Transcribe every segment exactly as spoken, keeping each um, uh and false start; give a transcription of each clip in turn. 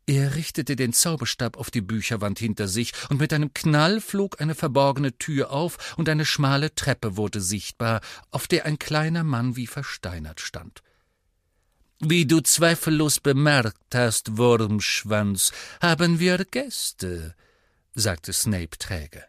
Er richtete den Zauberstab auf die Bücherwand hinter sich, und mit einem Knall flog eine verborgene Tür auf, und eine schmale Treppe wurde sichtbar, auf der ein kleiner Mann wie versteinert stand. »Wie du zweifellos bemerkt hast, Wurmschwanz, haben wir Gäste«, sagte Snape träge.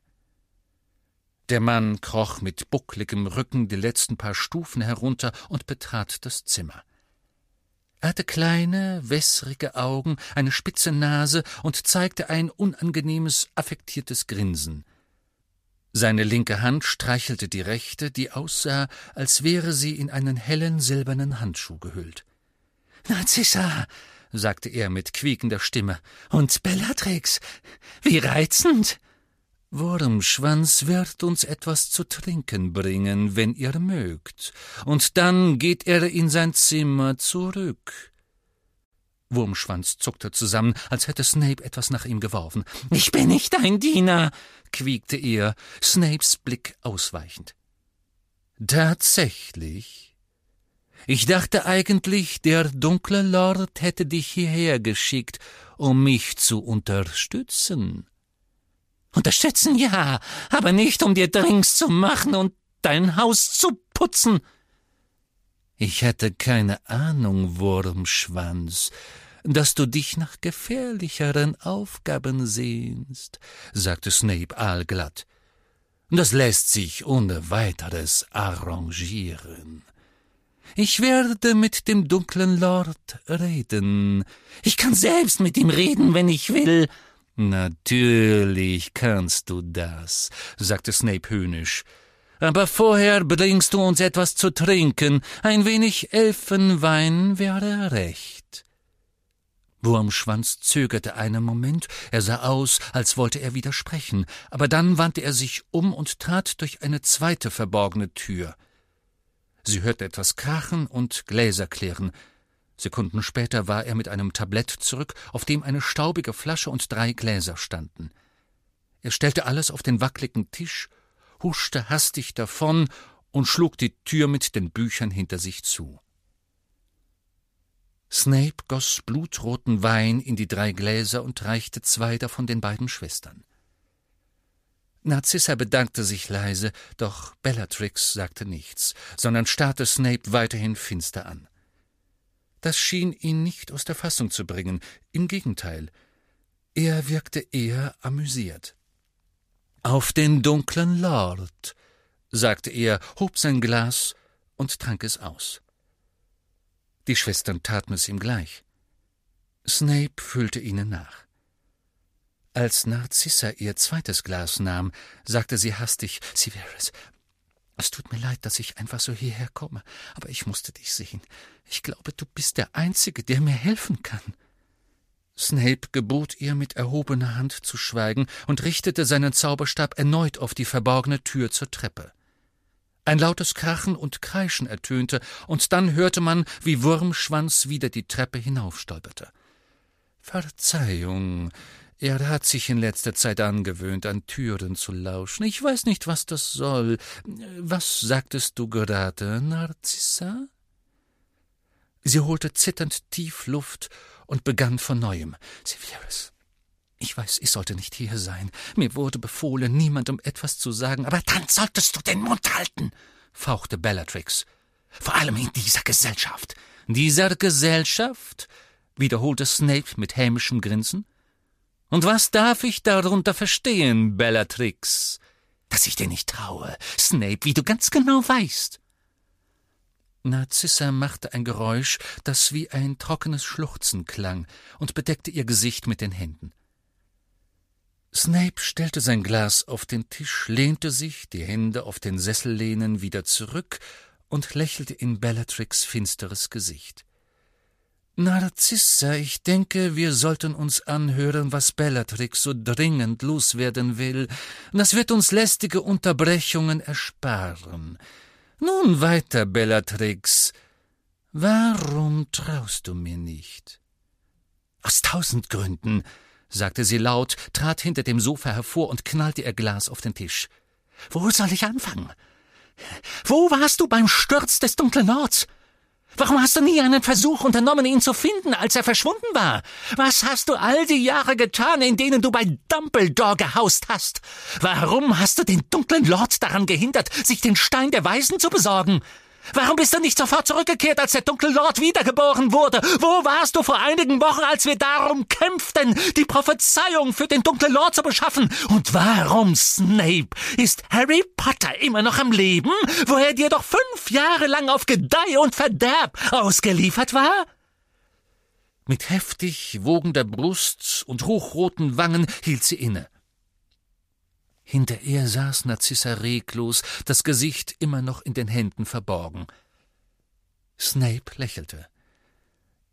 Der Mann kroch mit buckligem Rücken die letzten paar Stufen herunter und betrat das Zimmer. Er hatte kleine, wässrige Augen, eine spitze Nase und zeigte ein unangenehmes, affektiertes Grinsen. Seine linke Hand streichelte die rechte, die aussah, als wäre sie in einen hellen silbernen Handschuh gehüllt. »Narzissa«, sagte er mit quiekender Stimme, »und Bellatrix, wie reizend! Wurmschwanz wird uns etwas zu trinken bringen, wenn ihr mögt, und dann geht er in sein Zimmer zurück.« Wurmschwanz zuckte zusammen, als hätte Snape etwas nach ihm geworfen. »Ich bin nicht dein Diener«, quiekte er, Snapes Blick ausweichend. »Tatsächlich? Ich dachte eigentlich, der dunkle Lord hätte dich hierher geschickt, um mich zu unterstützen.« »Unterstützen, ja, aber nicht, um dir Drinks zu machen und dein Haus zu putzen.« »Ich hatte keine Ahnung, Wurmschwanz, dass du dich nach gefährlicheren Aufgaben sehnst«, sagte Snape aalglatt. »Das lässt sich ohne weiteres arrangieren. Ich werde mit dem dunklen Lord reden. Ich kann selbst mit ihm reden, wenn ich will.« »Natürlich kannst du das«, sagte Snape höhnisch. »Aber vorher bringst du uns etwas zu trinken. Ein wenig Elfenwein wäre recht.« Wurmschwanz zögerte einen Moment, er sah aus, als wollte er widersprechen, aber dann wandte er sich um und trat durch eine zweite verborgene Tür. Sie hörte etwas krachen und Gläser klirren. Sekunden später war er mit einem Tablett zurück, auf dem eine staubige Flasche und drei Gläser standen. Er stellte alles auf den wackligen Tisch, huschte hastig davon und schlug die Tür mit den Büchern hinter sich zu. Snape goss blutroten Wein in die drei Gläser und reichte zwei davon den beiden Schwestern. Narzissa bedankte sich leise, doch Bellatrix sagte nichts, sondern starrte Snape weiterhin finster an. Das schien ihn nicht aus der Fassung zu bringen, im Gegenteil, er wirkte eher amüsiert. »Auf den dunklen Lord«, sagte er, hob sein Glas und trank es aus. Die Schwestern taten es ihm gleich. Snape füllte ihnen nach. Als Narzissa ihr zweites Glas nahm, sagte sie hastig, »Severus, es tut mir leid, dass ich einfach so hierher komme, aber ich musste dich sehen. Ich glaube, du bist der Einzige, der mir helfen kann.« Snape gebot ihr mit erhobener Hand zu schweigen und richtete seinen Zauberstab erneut auf die verborgene Tür zur Treppe. Ein lautes Krachen und Kreischen ertönte, und dann hörte man, wie Wurmschwanz wieder die Treppe hinaufstolperte. »Verzeihung, er hat sich in letzter Zeit angewöhnt, an Türen zu lauschen. Ich weiß nicht, was das soll. Was sagtest du gerade, Narzissa?« Sie holte zitternd tief Luft und begann von Neuem. »Severus, ich weiß, ich sollte nicht hier sein. Mir wurde befohlen, niemandem etwas zu sagen, aber dann solltest du den Mund halten«, fauchte Bellatrix. »Vor allem in dieser Gesellschaft.« »Dieser Gesellschaft?«, wiederholte Snape mit hämischem Grinsen. »Und was darf ich darunter verstehen, Bellatrix?« »Dass ich dir nicht traue, Snape, wie du ganz genau weißt.« Narzissa machte ein Geräusch, das wie ein trockenes Schluchzen klang, und bedeckte ihr Gesicht mit den Händen. Snape stellte sein Glas auf den Tisch, lehnte sich, die Hände auf den Sessellehnen, wieder zurück und lächelte in Bellatrix' finsteres Gesicht. »Narzissa, ich denke, wir sollten uns anhören, was Bellatrix so dringend loswerden will. Das wird uns lästige Unterbrechungen ersparen. Nun weiter, Bellatrix. Warum traust du mir nicht?« »Aus tausend Gründen«, sagte sie laut, trat hinter dem Sofa hervor und knallte ihr Glas auf den Tisch. »Wo soll ich anfangen? Wo warst du beim Sturz des dunklen Lords? Warum hast du nie einen Versuch unternommen, ihn zu finden, als er verschwunden war? Was hast du all die Jahre getan, in denen du bei Dumbledore gehaust hast? Warum hast du den dunklen Lord daran gehindert, sich den Stein der Weisen zu besorgen? Warum bist du nicht sofort zurückgekehrt, als der dunkle Lord wiedergeboren wurde? Wo warst du vor einigen Wochen, als wir darum kämpften, die Prophezeiung für den dunklen Lord zu beschaffen? Und warum, Snape, ist Harry Potter immer noch am Leben, wo er dir doch fünf Jahre lang auf Gedeih und Verderb ausgeliefert war? Mit heftig wogender Brust und hochroten Wangen hielt sie inne. Hinter ihr saß Narcissa reglos, das Gesicht immer noch in den Händen verborgen. Snape lächelte.